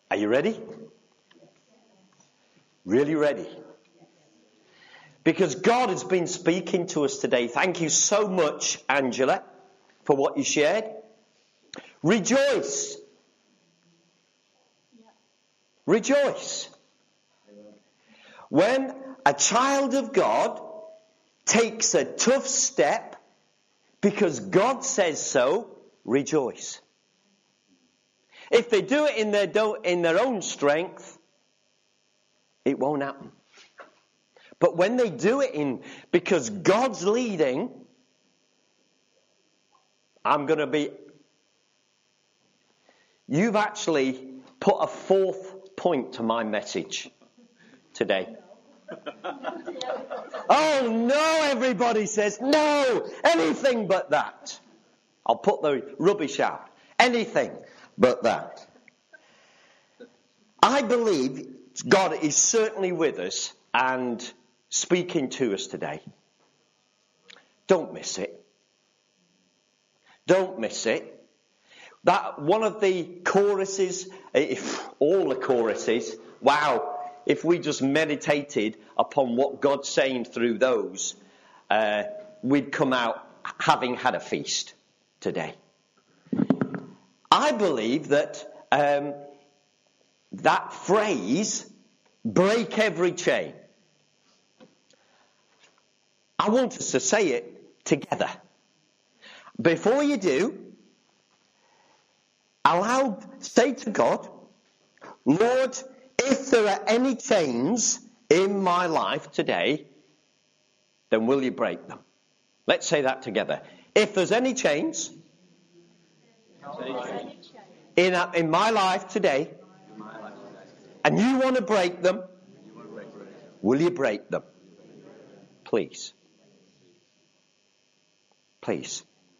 Are you ready? Really ready? Because God has been speaking to us today. Thank you so much, Angela, for what you shared. Rejoice. Rejoice. When a child of God takes a tough step because God says so, rejoice. If they do it in their own strength, it won't happen. But when they do it because God's leading, you've actually put a fourth point to my message today. Oh no, everybody says, no, anything but that. I'll put the rubbish out. Anything but that. I believe God is certainly with us and speaking to us today. Don't miss it. Don't miss it. That one of the choruses, all the choruses, wow, if we just meditated upon what God's saying through those, we'd come out having had a feast today. I believe that that phrase, break every chain, I want us to say it together. Before you do, say to God, Lord, if there are any chains in my life today, then will you break them? Let's say that together. If there's any chains in my life today, and you want to break them, will you break them? Please. Please.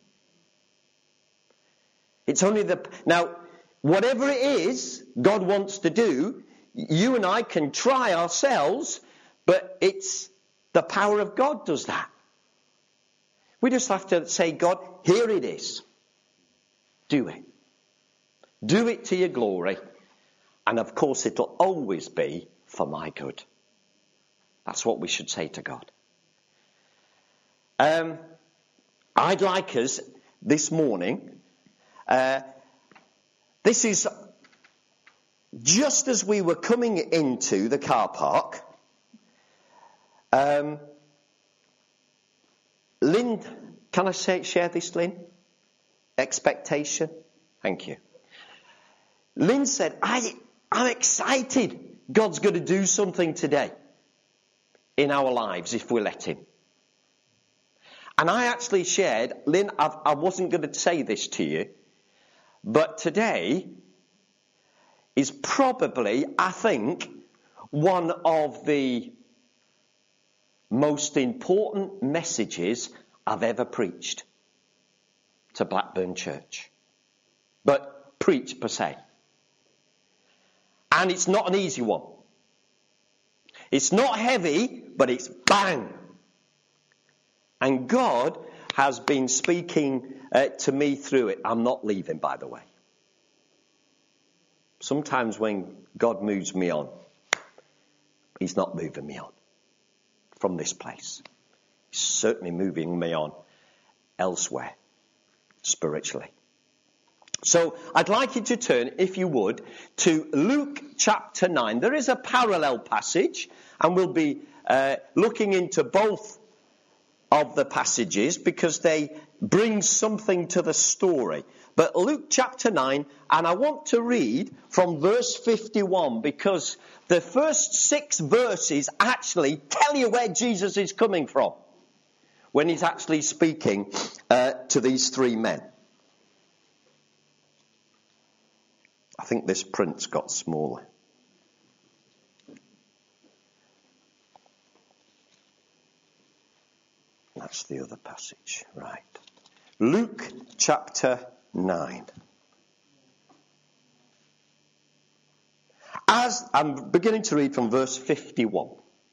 It's only now, whatever it is God wants to do, you and I can try ourselves, but it's the power of God does that. We just have to say, God, here it is. Do it. Do it to your glory. And of course, it'll always be for my good. That's what we should say to God. I'd like us this morning, this is just as we were coming into the car park. Lynn, can I share this, Lynn? Expectation. Thank you. Lynn said, I'm excited. God's going to do something today in our lives if we let him. And I actually shared, Lynn, I wasn't going to say this to you, but today is probably, I think, one of the most important messages I've ever preached to Blackburn Church. But preach per se. And it's not an easy one. It's not heavy, but it's bang. And God has been speaking to me through it. I'm not leaving, by the way. Sometimes when God moves me on, he's not moving me on from this place. He's certainly moving me on elsewhere, spiritually. So I'd like you to turn, if you would, to Luke chapter 9. There is a parallel passage, and we'll be looking into both of the passages because they bring something to the story. But Luke chapter 9, and I want to read from verse 51 because the first 6 verses actually tell you where Jesus is coming from when he's actually speaking to these 3 men. I think this print's got smaller. That's the other passage, right. Luke chapter 9. I'm beginning to read from verse 51.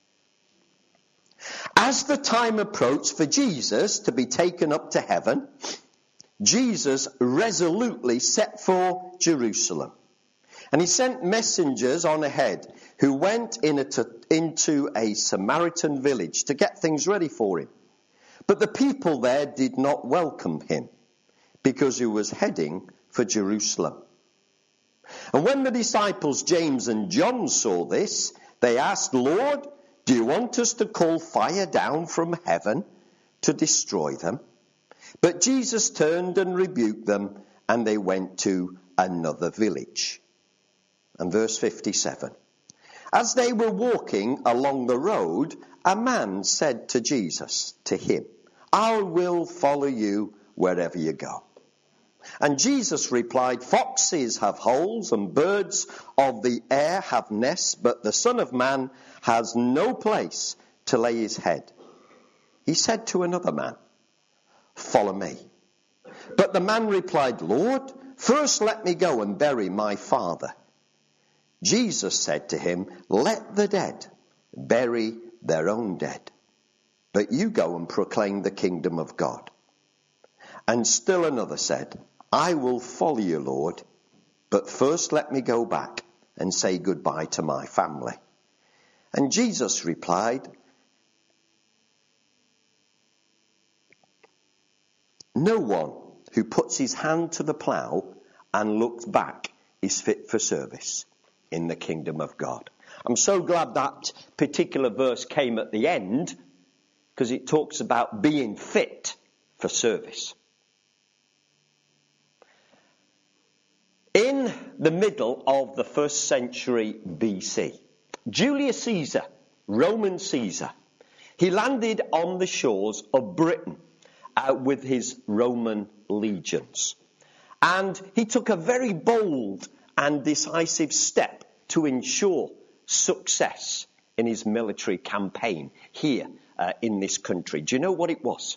As the time approached for Jesus to be taken up to heaven, Jesus resolutely set for Jerusalem And he sent messengers on ahead who went into a Samaritan village to get things ready for him. But the people there did not welcome him because he was heading for Jerusalem. And when the disciples James and John saw this, they asked, "Lord, do you want us to call fire down from heaven to destroy them?" But Jesus turned and rebuked them, and they went to another village. And verse 57. As they were walking along the road, a man said to Jesus, to him, "I will follow you wherever you go." And Jesus replied, "Foxes have holes and birds of the air have nests, but the Son of Man has no place to lay his head." He said to another man, "Follow me." But the man replied, "Lord, first let me go and bury my father." Jesus said to him, "Let the dead bury their own dead, but you go and proclaim the kingdom of God." And still another said, "I will follow you, Lord, but first let me go back and say goodbye to my family." And Jesus replied, "No one who puts his hand to the plough and looks back is fit for service in the kingdom of God." I'm so glad that particular verse came at the end, because it talks about being fit for service. In the middle of the 1st century BC, Julius Caesar, Roman Caesar, he landed on the shores of Britain with his Roman legions. And he took a very bold and decisive step to ensure success in his military campaign here in this country. Do you know what it was?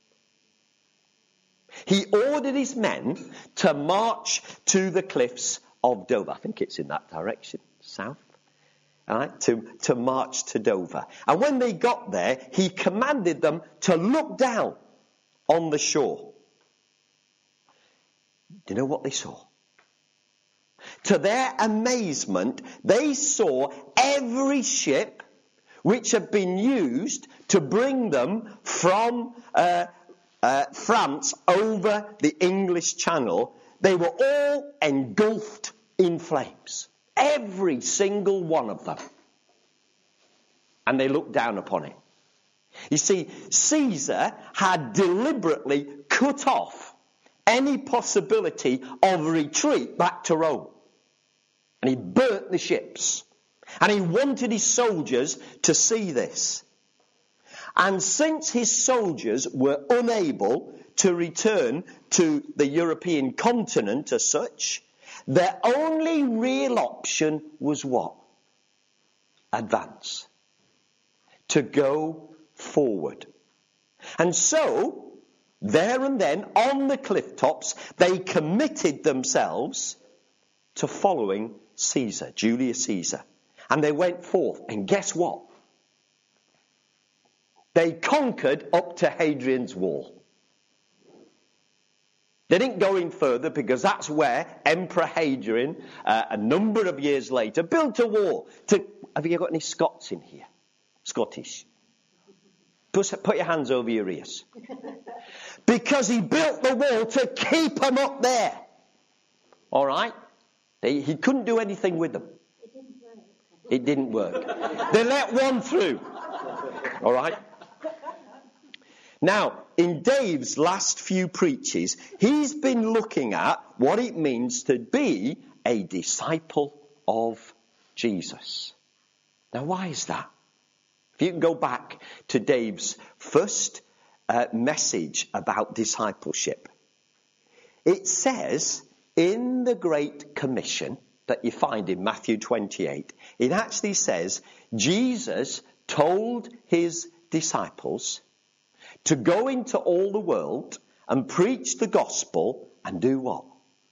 He ordered his men to march to the cliffs of Dover. I think it's in that direction, south. All right, to march to Dover. And when they got there, he commanded them to look down on the shore. Do you know what they saw? To their amazement, they saw every ship which had been used to bring them from France over the English Channel. They were all engulfed in flames. Every single one of them. And they looked down upon it. You see, Caesar had deliberately cut off any possibility of retreat back to Rome. And he burnt the ships. And he wanted his soldiers to see this. And since his soldiers were unable to return to the European continent as such, their only real option was what? Advance. To go forward. And so, there and then, on the cliff tops, they committed themselves to following Caesar, Julius Caesar. And they went forth. And guess what? They conquered up to Hadrian's Wall. They didn't go in further because that's where Emperor Hadrian, a number of years later, built a wall. Have you got any Scots in here? Scottish? Put your hands over your ears. Because he built the wall to keep them up there. All right? He couldn't do anything with them. It didn't work. They let one through. All right? Now, in Dave's last few preaches, he's been looking at what it means to be a disciple of Jesus. Now, why is that? If you can go back to Dave's first message about discipleship, it says in the Great Commission that you find in Matthew 28, it actually says Jesus told his disciples to go into all the world and preach the gospel and do what?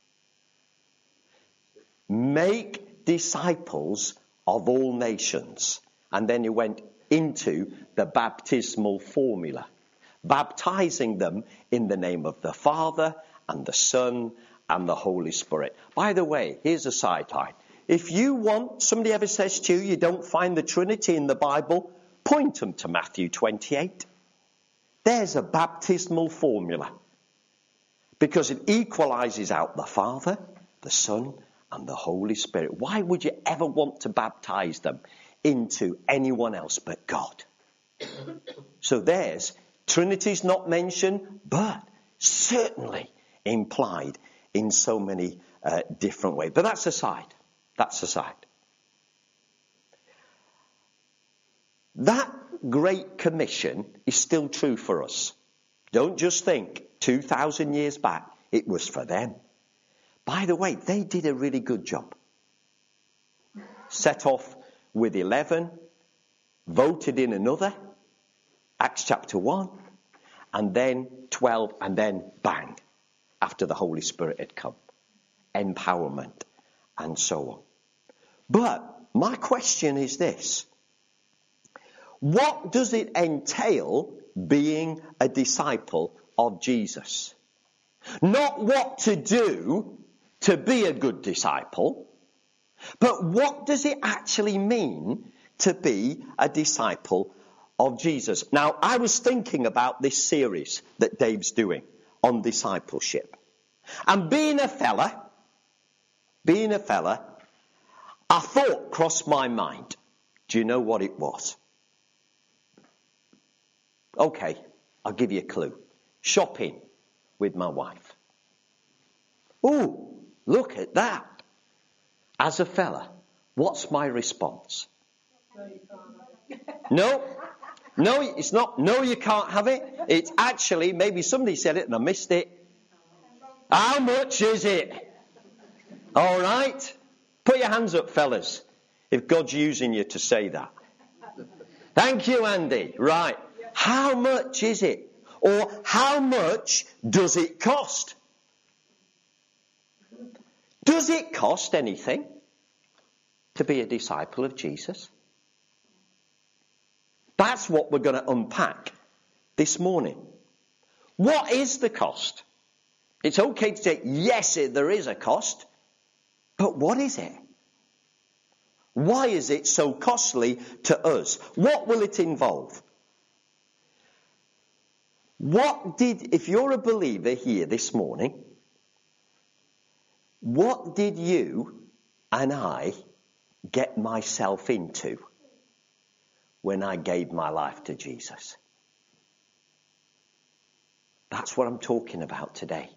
Make disciples of all nations. And then he went into the baptismal formula, baptizing them in the name of the Father and the Son and the Holy Spirit. By the way, here's a sideline. if you want, somebody ever says to you, you don't find the Trinity in the Bible, point them to Matthew 28. There's a baptismal formula. Because it equalizes out the Father, the Son, and the Holy Spirit. Why would you ever want to baptize them into anyone else but God? So there's, Trinity's not mentioned, but certainly implied in so many different ways. But that's aside. That's aside. That Great Commission is still true for us. Don't just think 2,000 years back it was for them. By the way, they did a really good job. Set off with 11, voted in another, Acts chapter 1, and then 12, and then bang, after the Holy Spirit had come. Empowerment, and so on. But my question is this. What does it entail being a disciple of Jesus? Not what to do to be a good disciple, but what does it actually mean to be a disciple of Jesus? Now, I was thinking about this series that Dave's doing on discipleship. And being a fella, a thought crossed my mind. Do you know what it was? Okay, I'll give you a clue. Shopping with my wife. Ooh, look at that. As a fella, what's my response? No, it's not. No, you can't have it. It's actually, maybe somebody said it and I missed it. How much is it? All right. Put your hands up, fellas, if God's using you to say that. Thank you, Andy. Right. How much is it? Or how much does it cost? Does it cost anything to be a disciple of Jesus? That's what we're going to unpack this morning. What is the cost? It's okay to say, yes, there is a cost. But what is it? Why is it so costly to us? What will it involve? If you're a believer here this morning, what did you and I get myself into when I gave my life to Jesus? That's what I'm talking about today.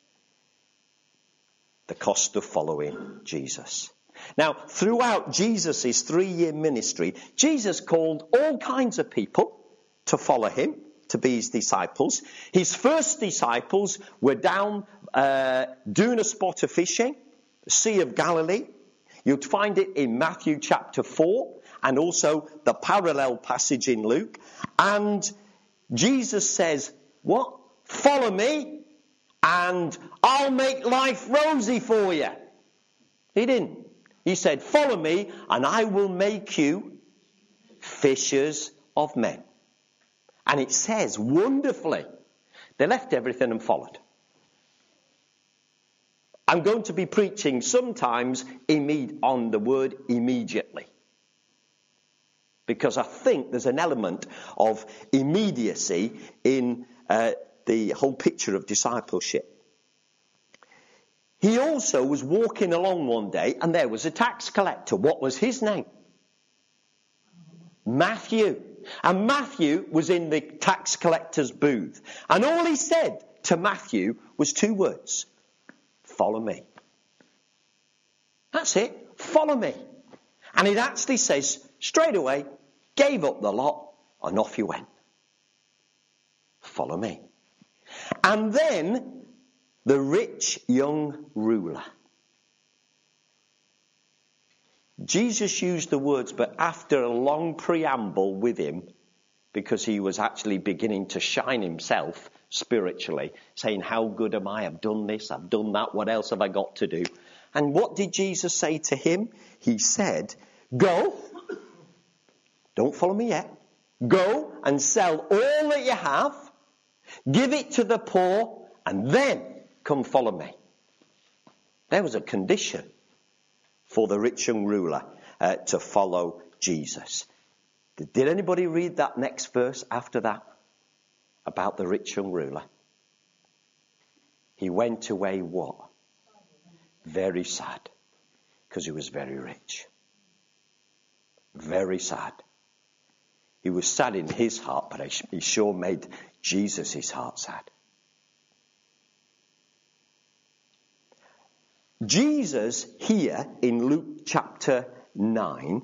The cost of following Jesus. Now, throughout Jesus' 3-year ministry, Jesus called all kinds of people to follow him, to be his disciples. His first disciples were down doing a spot of fishing, the Sea of Galilee. You'd find it in Matthew chapter 4 and also the parallel passage in Luke. And Jesus says, what? Follow me and I'll make life rosy for you. He didn't. He said, follow me and I will make you fishers of men. And it says wonderfully, they left everything and followed. I'm going to be preaching sometimes on the word immediately. Because I think there's an element of immediacy in the whole picture of discipleship. He also was walking along one day and there was a tax collector. What was his name? Matthew. And Matthew was in the tax collector's booth. And all he said to Matthew was 2 words. Follow me. That's it. Follow me. And it actually says straight away, gave up the lot and off he went. Follow me. And then the rich young ruler. Jesus used the words, but after a long preamble with him, because he was actually beginning to shine himself spiritually, saying, how good am I? I've done this, I've done that, what else have I got to do? And what did Jesus say to him? He said, go, don't follow me yet, go and sell all that you have, give it to the poor, and then come follow me. There was a condition for the rich young ruler to follow Jesus. Did anybody read that next verse after that? About the rich young ruler. He went away what? Very sad. Because he was very rich. Very sad. He was sad in his heart, but he sure made Jesus' heart sad. Jesus here in Luke chapter 9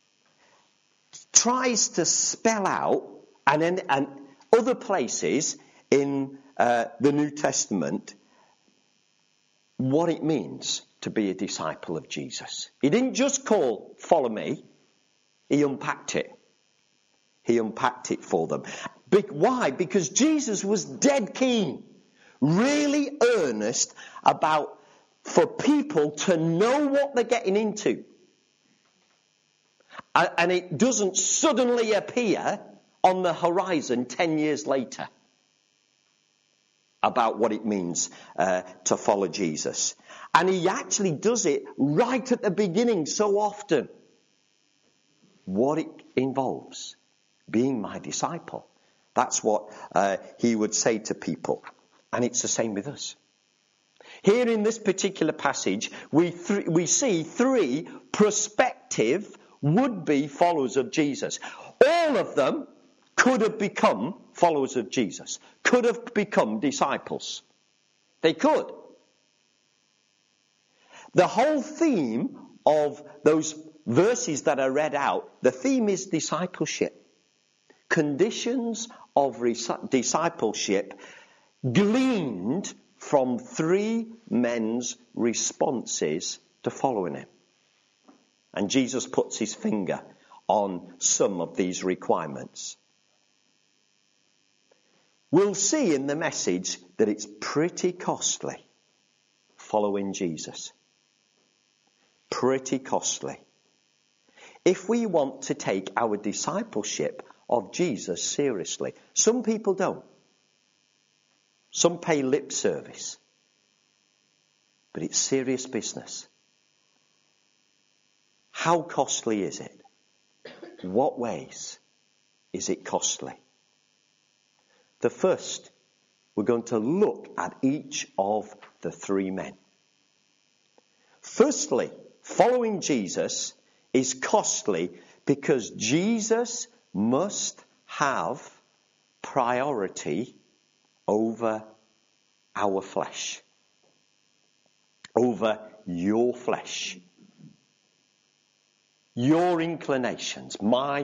tries to spell out, and other places in the New Testament, what it means to be a disciple of Jesus. He didn't just call, follow me. He unpacked it. He unpacked it for them. Why? Because Jesus was dead keen, really earnest for people to know what they're getting into. And it doesn't suddenly appear on the horizon 10 years later about what it means to follow Jesus. And he actually does it right at the beginning so often. What it involves, being my disciple. That's what he would say to people. And it's the same with us. Here in this particular passage, we see three prospective would-be followers of Jesus. All of them could have become followers of Jesus, could have become disciples. They could. The whole theme of those verses that I read out, the theme is discipleship. Conditions of discipleship gleaned from three men's responses to following him. And Jesus puts his finger on some of these requirements. We'll see in the message that it's pretty costly following Jesus. Pretty costly. If we want to take our discipleship of Jesus seriously, some people don't. Some pay lip service. But it's serious business. How costly is it? What ways is it costly? The first, we're going to look at each of the three men. Firstly, following Jesus is costly because Jesus must have priority over our flesh. Over your flesh. Your inclinations, my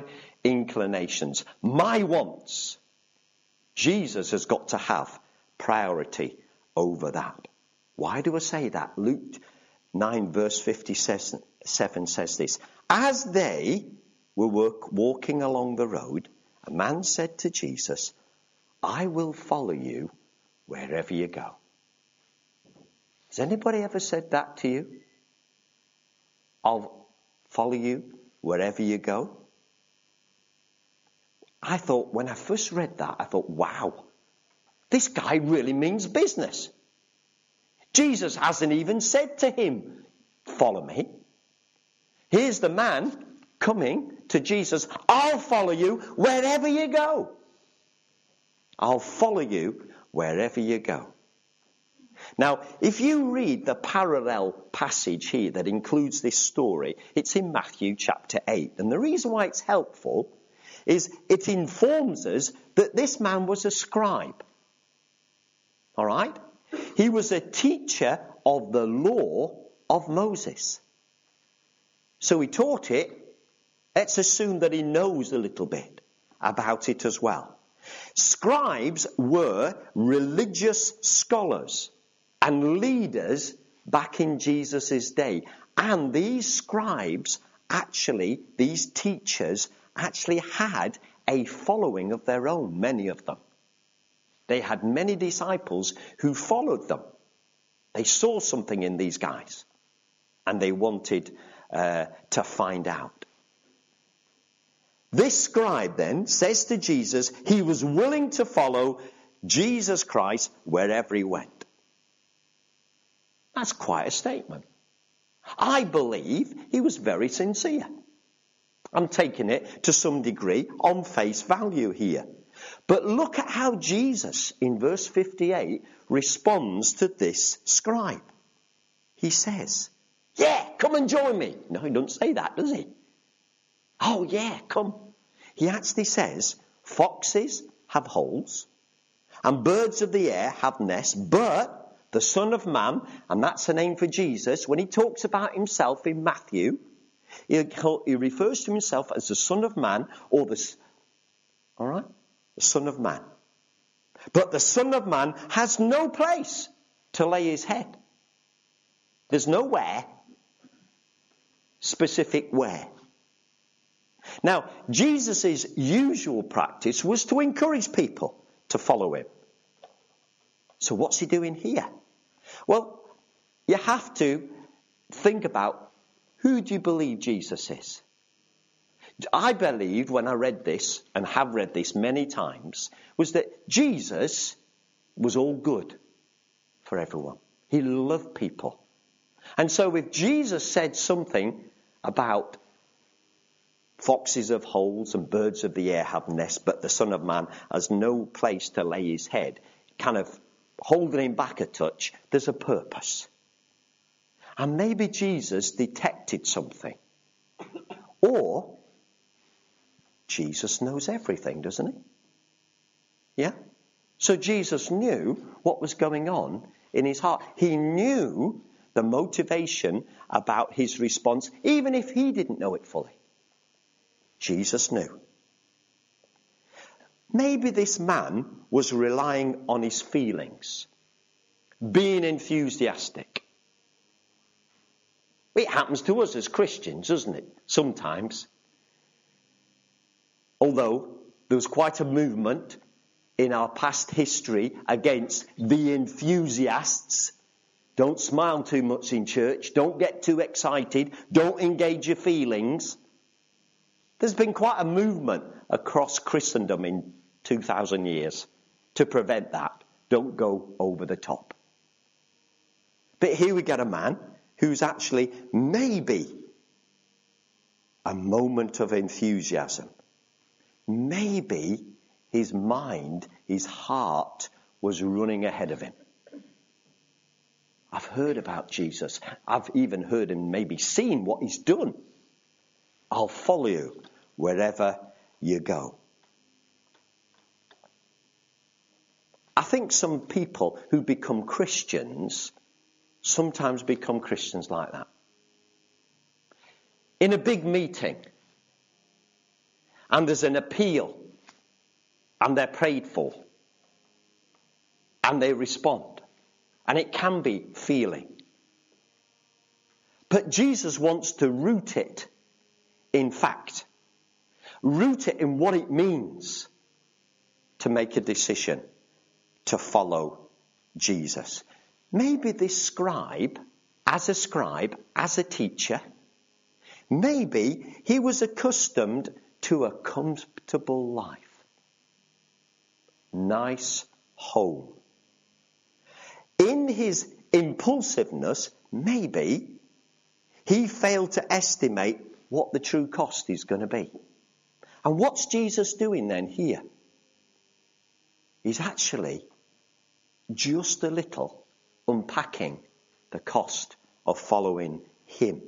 wants. Jesus has got to have priority over that. Why do I say that? Luke 9 verse 57 says this. As they were walking along the road, a man said to Jesus, I will follow you wherever you go. Has anybody ever said that to you? I'll follow you wherever you go. I thought, when I first read that, I thought, wow, this guy really means business. Jesus hasn't even said to him, follow me. Here's the man coming to Jesus, I'll follow you wherever you go. I'll follow you wherever you go. Now, if you read the parallel passage here that includes this story, it's in Matthew chapter 8. And the reason why it's helpful is it informs us that this man was a scribe. All right? He was a teacher of the law of Moses. So he taught it. Let's assume that he knows a little bit about it as well. Scribes were religious scholars and leaders back in Jesus' day. And these scribes these teachers actually had a following of their own, many of them. They had many disciples who followed them. They saw something in these guys and they wanted to find out. This scribe then says to Jesus he was willing to follow Jesus Christ wherever he went. That's quite a statement. I believe he was very sincere. I'm taking it to some degree on face value here. But look at how Jesus, in verse 58, responds to this scribe. He says, yeah, come and join me. No, he doesn't say that, does he? Oh, yeah, come. He actually says, foxes have holes and birds of the air have nests, but the Son of Man, and that's a name for Jesus, when he talks about himself in Matthew, he refers to himself as the Son of Man, or the Son of Man. But the Son of Man has no place to lay his head. There's nowhere, specific where. Now, Jesus' usual practice was to encourage people to follow him. So what's he doing here? Well, you have to think about, who do you believe Jesus is? I believed when I read this, and have read this many times, was that Jesus was all good for everyone. He loved people. And so if Jesus said something about foxes have holes and birds of the air have nests, but the Son of Man has no place to lay his head, kind of holding him back a touch, there's a purpose. And maybe Jesus detected something. Or Jesus knows everything, doesn't he? Yeah? So Jesus knew what was going on in his heart. He knew the motivation about his response, even if he didn't know it fully. Jesus knew. Maybe this man was relying on his feelings, being enthusiastic. It happens to us as Christians, doesn't it? Sometimes. Although there was quite a movement in our past history against the enthusiasts. Don't smile too much in church. Don't get too excited. Don't engage your feelings. There's been quite a movement across Christendom in 2,000 years to prevent that. Don't go over the top. But here we get a man who's actually maybe a moment of enthusiasm. Maybe his mind, his heart was running ahead of him. I've heard about Jesus. I've even heard and maybe seen what he's done. I'll follow you wherever you go. I think some people who become Christians sometimes become Christians like that. In a big meeting, and there's an appeal, and they're prayed for, and they respond, and it can be feeling. But Jesus wants to root it in fact. Root it in what it means to make a decision to follow Jesus. Maybe this scribe, as a teacher, maybe he was accustomed to a comfortable life. Nice home. In his impulsiveness, maybe he failed to estimate what the true cost is going to be. And what's Jesus doing then here? He's actually just a little unpacking the cost of following him.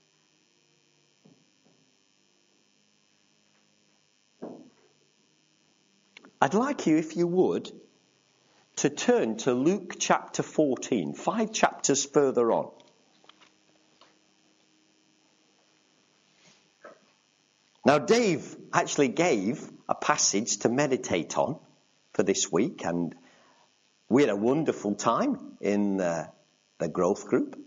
I'd like you, if you would, to turn to Luke chapter 14, 5 chapters further on. Now, Dave actually gave a passage to meditate on for this week, and we had a wonderful time in the growth group.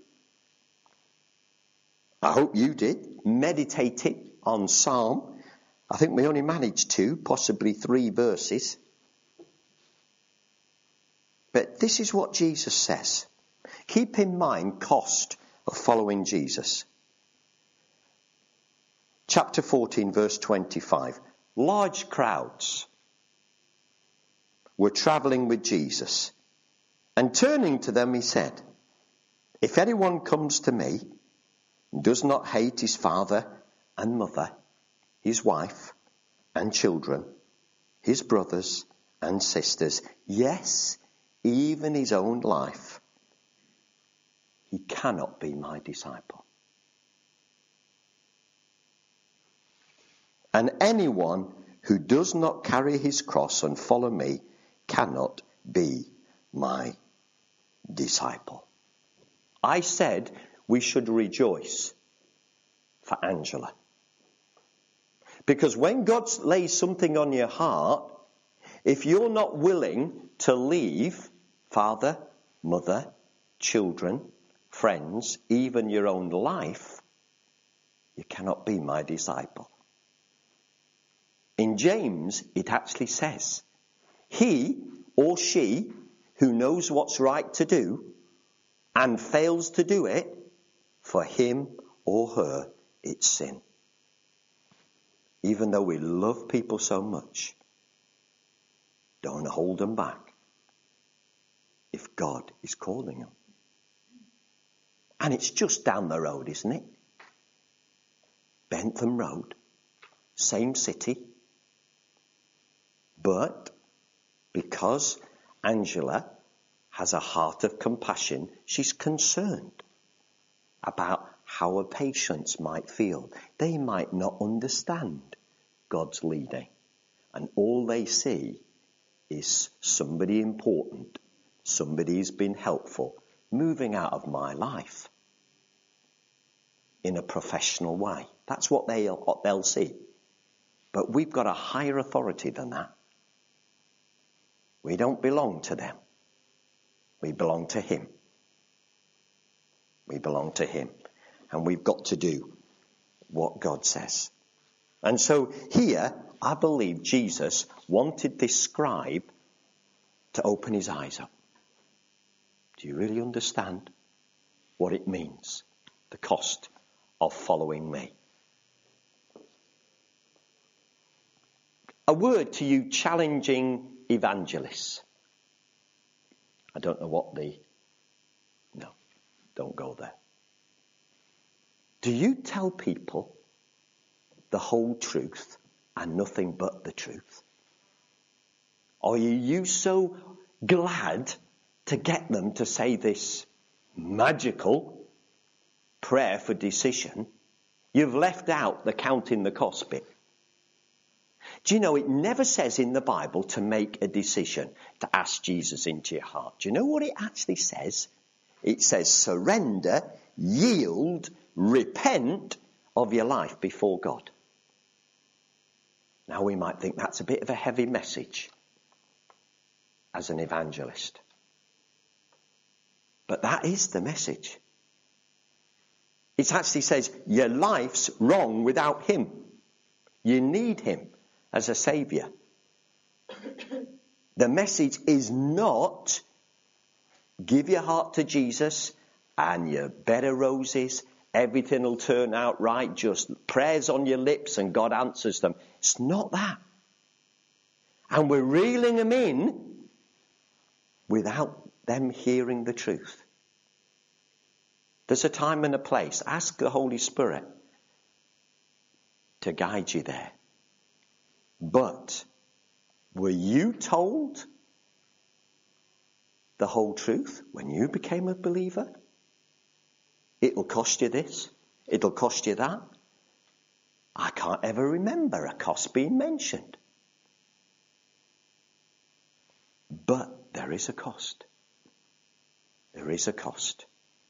I hope you did. Meditating on Psalm. I think we only managed 2, possibly 3 verses. But this is what Jesus says. Keep in mind cost of following Jesus. Chapter 14, verse 25. Large crowds were travelling with Jesus. And turning to them, he said, "If anyone comes to me does not hate his father and mother, his wife and children, his brothers and sisters, yes, even his own life, he cannot be my disciple. And anyone who does not carry his cross and follow me cannot be my disciple. I said we should rejoice for Angela. Because when God lays something on your heart, if you're not willing to leave father, mother, children, friends, even your own life, you cannot be my disciple. In James, it actually says, he or she who knows what's right to do and fails to do it, for him or her, it's sin. Even though we love people so much, don't hold them back if God is calling them. And it's just down the road, isn't it? Bentham Road, same city. But because Angela has a heart of compassion, she's concerned about how her patients might feel. They might not understand God's leading. And all they see is somebody important, somebody who's been helpful, moving out of my life in a professional way. That's what they'll see. But we've got a higher authority than that. We don't belong to them. We belong to him. We belong to him. And we've got to do what God says. And so here, I believe Jesus wanted this scribe to open his eyes up. Do you really understand what it means? The cost of following me. A word to you challenging evangelists. I don't know what no, don't go there. Do you tell people the whole truth and nothing but the truth? Or are you so glad to get them to say this magical prayer for decision, you've left out the counting the cost bit? Do you know it never says in the Bible to make a decision, to ask Jesus into your heart? Do you know what it actually says? It says surrender, yield, repent of your life before God. Now we might think that's a bit of a heavy message as an evangelist. But that is the message. It actually says your life's wrong without him. You need him as a saviour. The message is not give your heart to Jesus and your bed of roses, everything will turn out right, just prayers on your lips and God answers them. It's not that. And we're reeling them in without them hearing the truth. There's a time and a place. Ask the Holy Spirit to guide you there. But were you told the whole truth when you became a believer? It'll cost you this. It'll cost you that. I can't ever remember a cost being mentioned. But there is a cost. There is a cost.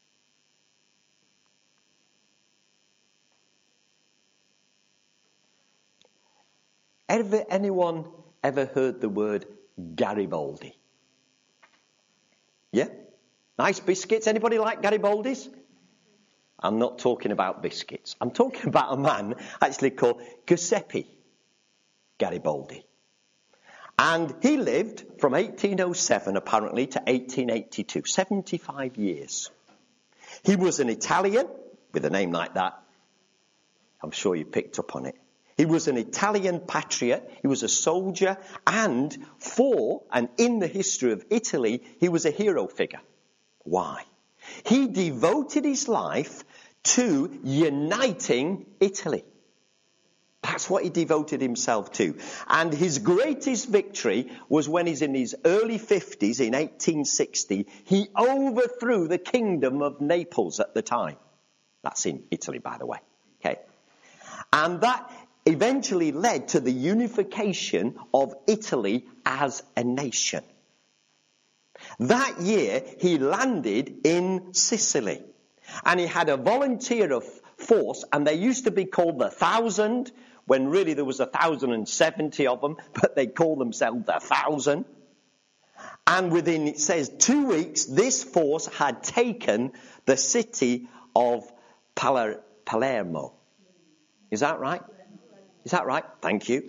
Anyone ever heard the word Garibaldi? Yeah? Nice biscuits. Anybody like Garibaldis? I'm not talking about biscuits. I'm talking about a man actually called Giuseppe Garibaldi. And he lived from 1807 apparently to 1882, 75 years. He was an Italian with a name like that. I'm sure you picked up on it. He was an Italian patriot. He was a soldier. And in the history of Italy, he was a hero figure. Why? He devoted his life to uniting Italy. That's what he devoted himself to. And his greatest victory was when he's in his early 50s, in 1860. He overthrew the kingdom of Naples at the time. That's in Italy, by the way. Okay. And that eventually led to the unification of Italy as a nation. That year, he landed in Sicily. And he had a volunteer force, and they used to be called the 1,000, when really there was 1,070 of them, but they called themselves the 1,000. And within, it says, 2 weeks, this force had taken the city of Palermo. Is that right? Is that right? Thank you.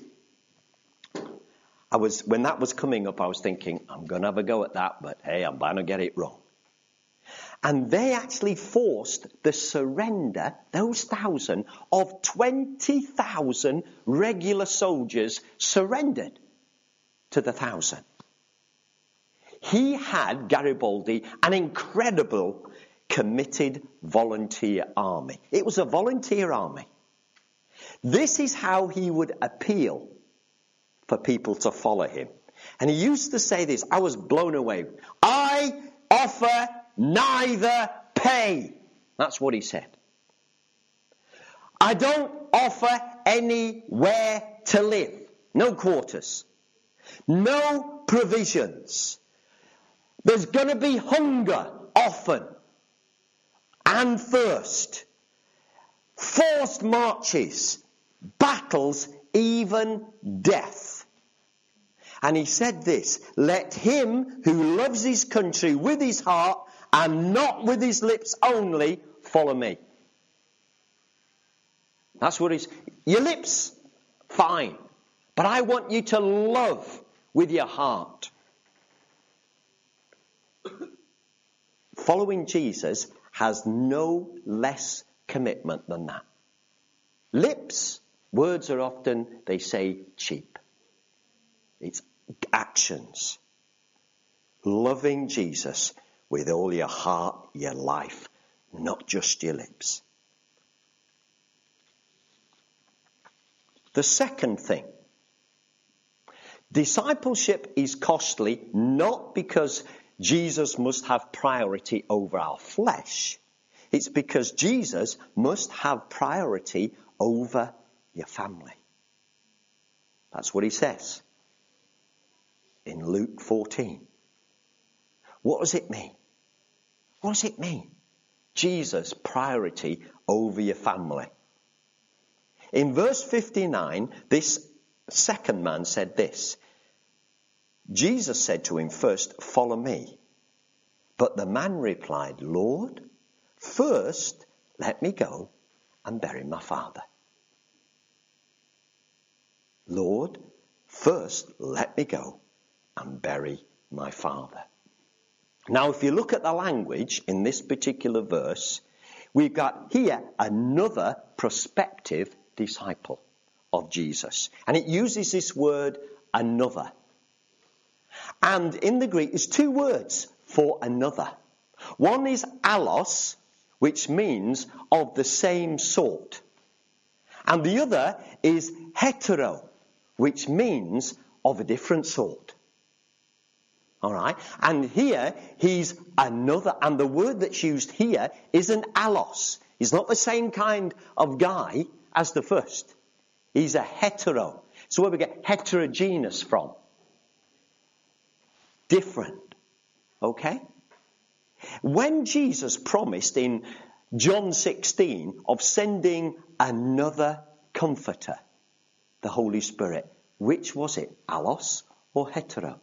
When that was coming up, I was thinking, I'm going to have a go at that, but hey, I'm bound to get it wrong. And they actually forced the surrender, those 1,000, of 20,000 regular soldiers surrendered to the 1,000. He had, Garibaldi, an incredible committed volunteer army. It was a volunteer army. This is how he would appeal for people to follow him. And he used to say this, I was blown away. I offer neither pay. That's what he said. I don't offer anywhere to live. No quarters. No provisions. There's going to be hunger often. And thirst. Forced marches. Battles, even death. And he said this, let him who loves his country with his heart and not with his lips only follow me. That's what he's... Your lips, fine. But I want you to love with your heart. Following Jesus has no less commitment than that. Lips, words are often, they say, cheap. It's actions. Loving Jesus with all your heart, your life, not just your lips. The second thing. Discipleship is costly not because Jesus must have priority over our flesh. It's because Jesus must have priority over your family. That's what he says in Luke 14. What does it mean? What does it mean? Jesus' priority over your family. In verse 59, this second man said this. Jesus said to him first, follow me. But the man replied, Lord, first let me go and bury my father. Lord, first let me go and bury my father. Now, if you look at the language in this particular verse, we've got here another prospective disciple of Jesus. And it uses this word, another. And in the Greek, there's two words for another. One is allos, which means of the same sort. And the other is hetero, which means of a different sort. All right? And here, he's another. And the word that's used here is an allos. He's not the same kind of guy as the first. He's a hetero. So where we get heterogeneous from. Different. Okay? When Jesus promised in John 16 of sending another comforter, the Holy Spirit, which was it? Allos or hetero?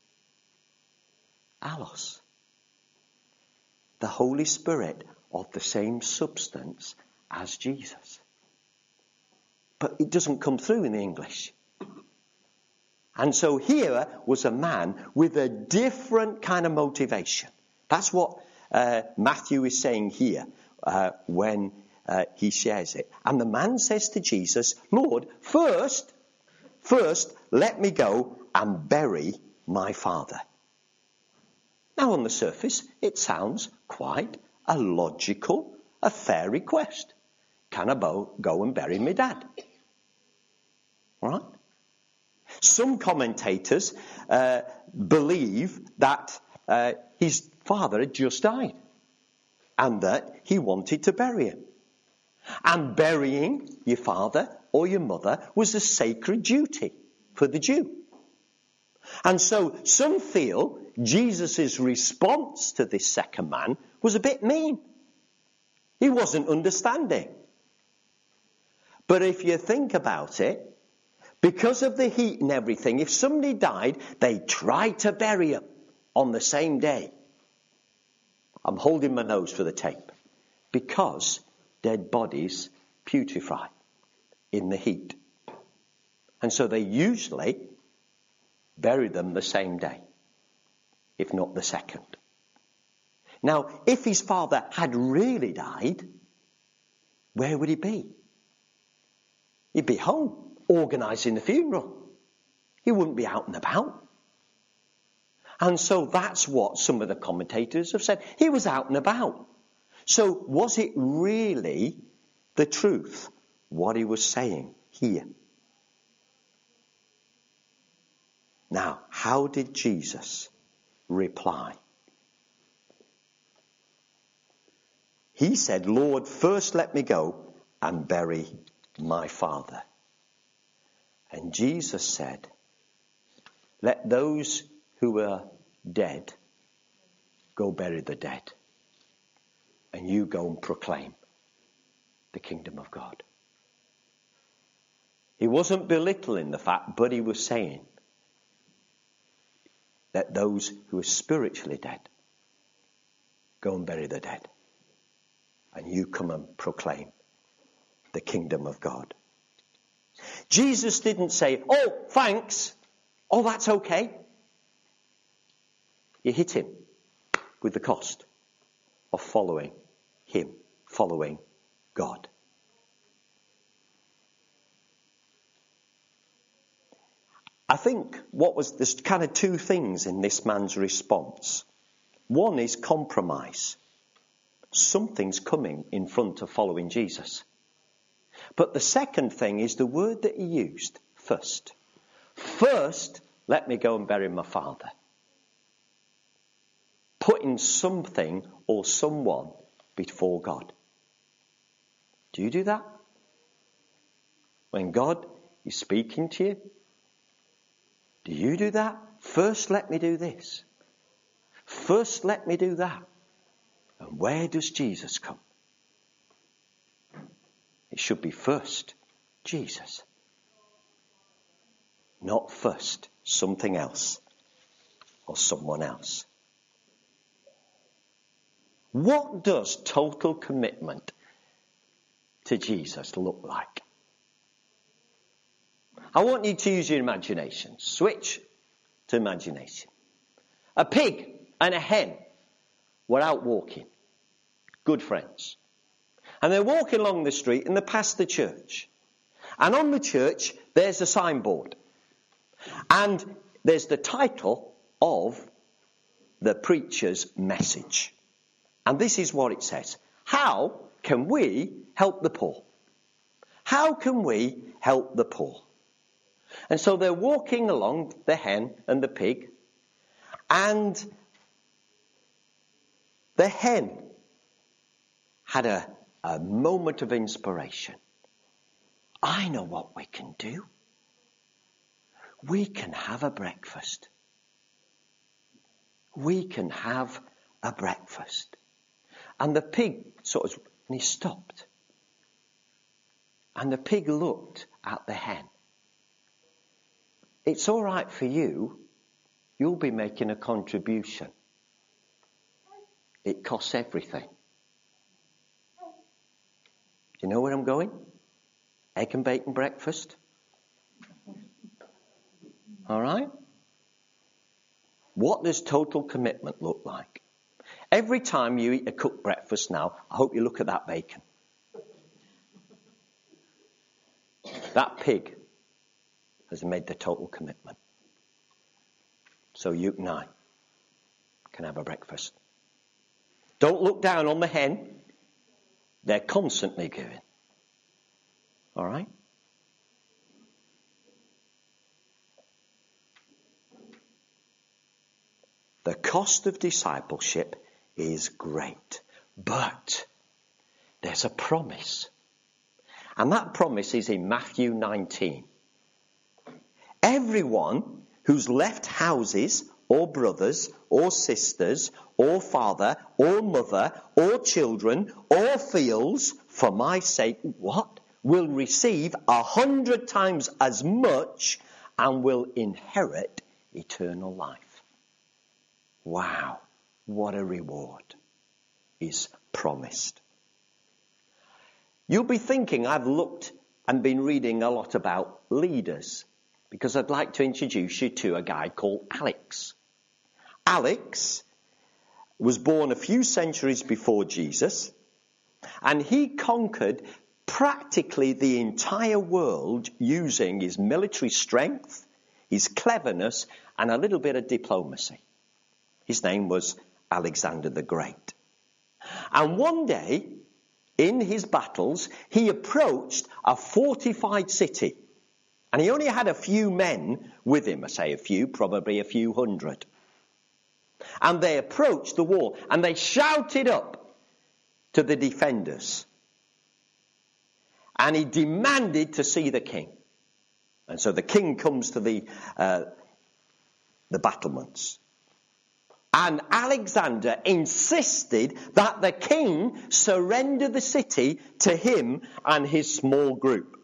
Allos. The Holy Spirit of the same substance as Jesus. But it doesn't come through in the English. And so here was a man with a different kind of motivation. That's what Matthew is saying here when he shares it. And the man says to Jesus, Lord, first let me go and bury my father. Now on the surface, it sounds quite a logical a fair request. Can I go and bury my dad? All right? Some commentators believe that his father had just died and that he wanted to bury him. And burying your father or your mother was a sacred duty for the Jew. And so some feel Jesus' response to this second man was a bit mean. He wasn't understanding. But if you think about it, because of the heat and everything, if somebody died, they tried to bury him on the same day. I'm holding my nose for the tape. Because dead bodies putrefy in the heat. And so they usually bury them the same day, if not the second. Now, if his father had really died, where would he be? He'd be home, organising the funeral. He wouldn't be out and about. And so that's what some of the commentators have said. He was out and about. So was it really the truth, what he was saying here? Now, how did Jesus reply? He said, Lord, first let me go and bury my father. And Jesus said, let those who are dead go bury the dead. And you go and proclaim the kingdom of God. He wasn't belittling the fact, but he was saying that those who are spiritually dead go and bury the dead. And you come and proclaim the kingdom of God. Jesus didn't say, oh, thanks. Oh, that's okay. You hit him with the cost of following him, following God. I think there's kind of two things in this man's response. One is compromise. Something's coming in front of following Jesus. But the second thing is the word that he used, first. First, let me go and bury my father. Putting something or someone before God. Do you do that? When God is speaking to you? Do you do that? First, let me do this. First, let me do that. And where does Jesus come? It should be first, Jesus. Not first, something else or someone else. What does total commitment to Jesus look like? I want you to use your imagination. Switch to imagination. A pig and a hen were out walking. Good friends. And they're walking along the street and they pass the church. And on the church, there's a signboard. And there's the title of the preacher's message. And this is what it says. How can we help the poor? How can we help the poor? And so they're walking along, the hen and the pig. And the hen had a moment of inspiration. I know what we can do. We can have a breakfast. We can have a breakfast. And the pig and he stopped. And the pig looked at the hen. It's all right for you. You'll be making a contribution. It costs everything. Do you know where I'm going? Egg and bacon breakfast. All right? What does total commitment look like? Every time you eat a cooked breakfast now, I hope you look at that bacon. That pig has made the total commitment. So you and I can have a breakfast. Don't look down on the hen. They're constantly giving. All right? The cost of discipleship is great. But there's a promise. And that promise is in Matthew 19. Everyone who's left houses or brothers or sisters or father or mother or children or fields for my sake, what? Will receive 100 times as much and will inherit eternal life. Wow, what a reward is promised. You'll be thinking I've looked and been reading a lot about leaders, because I'd like to introduce you to a guy called Alex. Alex was born a few centuries before Jesus, and he conquered practically the entire world using his military strength, his cleverness, and a little bit of diplomacy. His name was Alexander the Great. And one day, in his battles, he approached a fortified city. And he only had a few men with him. I say a few, probably a few hundred. And they approached the wall and they shouted up to the defenders. And he demanded to see the king. And so the king comes to the battlements. And Alexander insisted that the king surrender the city to him and his small group.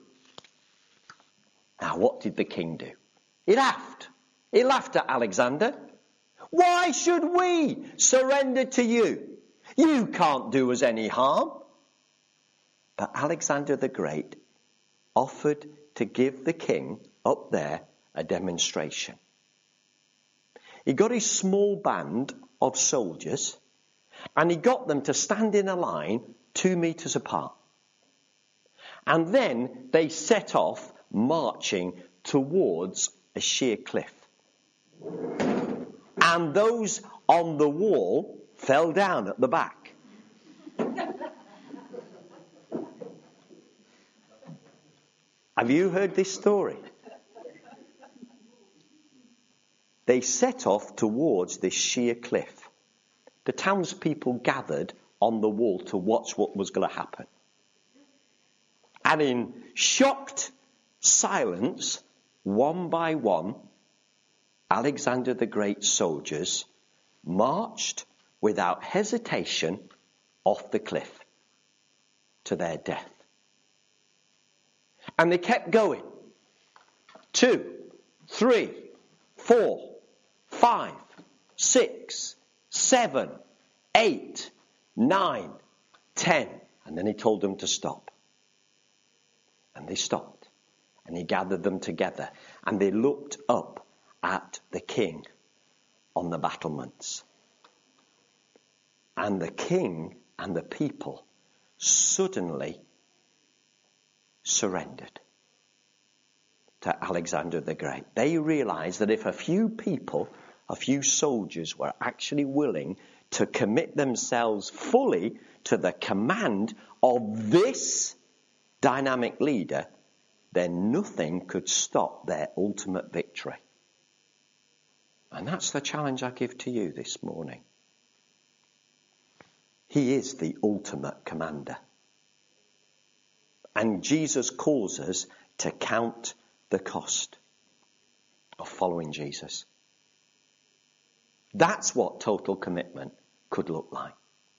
Now, what did the king do? He laughed. He laughed at Alexander. Why should we surrender to you? You can't do us any harm. But Alexander the Great offered to give the king up there a demonstration. He got his small band of soldiers and he got them to stand in a line 2 meters apart. And then they set off marching towards a sheer cliff. And those on the wall fell down at the back. Have you heard this story? They set off towards this sheer cliff. The townspeople gathered on the wall to watch what was going to happen. And in shocked silence, one by one, Alexander the Great's soldiers marched without hesitation off the cliff to their death. And they kept going. 2, 3, 4, 5, 6, 7, 8, 9, 10. And then he told them to stop. And they stopped. And he gathered them together. And they looked up at the king on the battlements. And the king and the people suddenly surrendered to Alexander the Great. They realized that if a few people, a few soldiers were actually willing to commit themselves fully to the command of this dynamic leader, then nothing could stop their ultimate victory. And that's the challenge I give to you this morning. He is the ultimate commander. And Jesus calls us to count the cost of following Jesus. That's what total commitment could look like.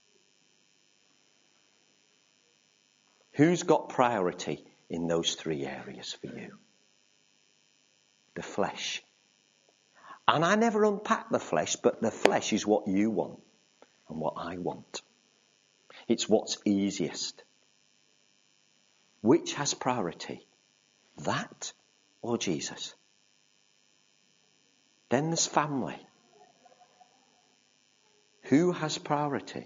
Who's got priority in those 3 areas for you? The flesh. And I never unpack the flesh, but the flesh is what you want and what I want. It's what's easiest. Which has priority? That or Jesus? Then there's family. Who has priority?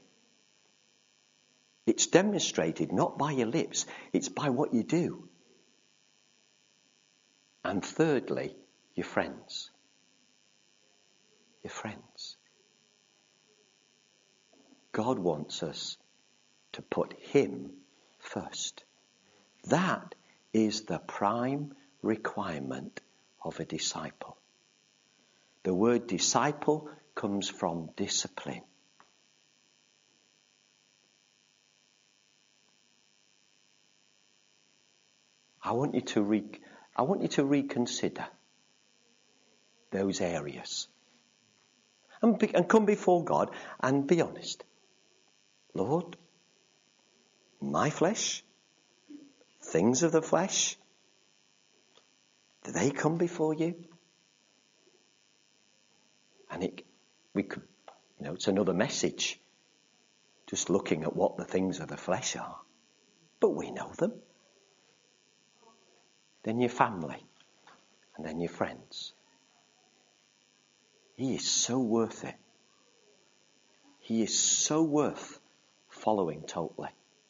It's demonstrated not by your lips, it's by what you do. And thirdly, your friends. Your friends. God wants us to put him first. That is the prime requirement of a disciple. The word disciple comes from discipline. I want you to reconsider those areas. And come before God and be honest. Lord, my flesh, things of the flesh, do they come before you? And it's another message, just looking at what the things of the flesh are. But we know them. Then your family, and then your friends. He is so worth it. He is so worth following totally.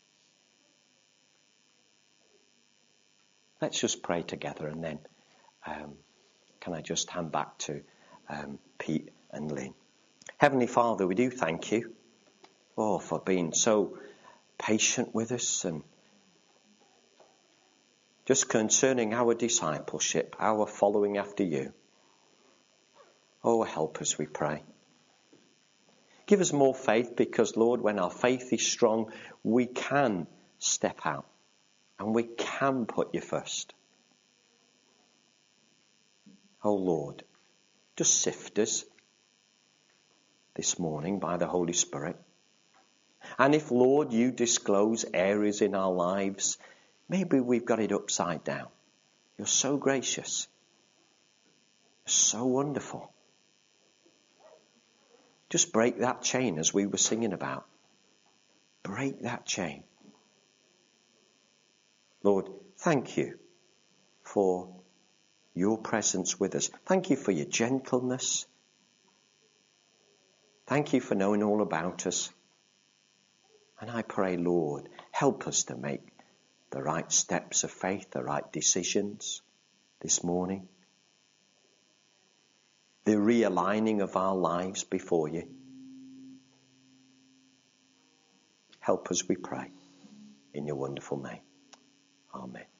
Let's just pray together, and then can I just hand back to Pete and Lynn. Heavenly Father, we do thank you for being so patient with us, and just concerning our discipleship, our following after you. Help us, we pray. Give us more faith, because, Lord, when our faith is strong, we can step out and we can put you first. Lord, just sift us this morning by the Holy Spirit. And if, Lord, you disclose areas in our lives, maybe we've got it upside down. You're so gracious. So wonderful. Just break that chain as we were singing about. Break that chain. Lord, thank you for your presence with us. Thank you for your gentleness. Thank you for knowing all about us. And I pray, Lord, help us to make the right steps of faith, the right decisions this morning. The realigning of our lives before you. Help us, we pray, in your wonderful name. Amen.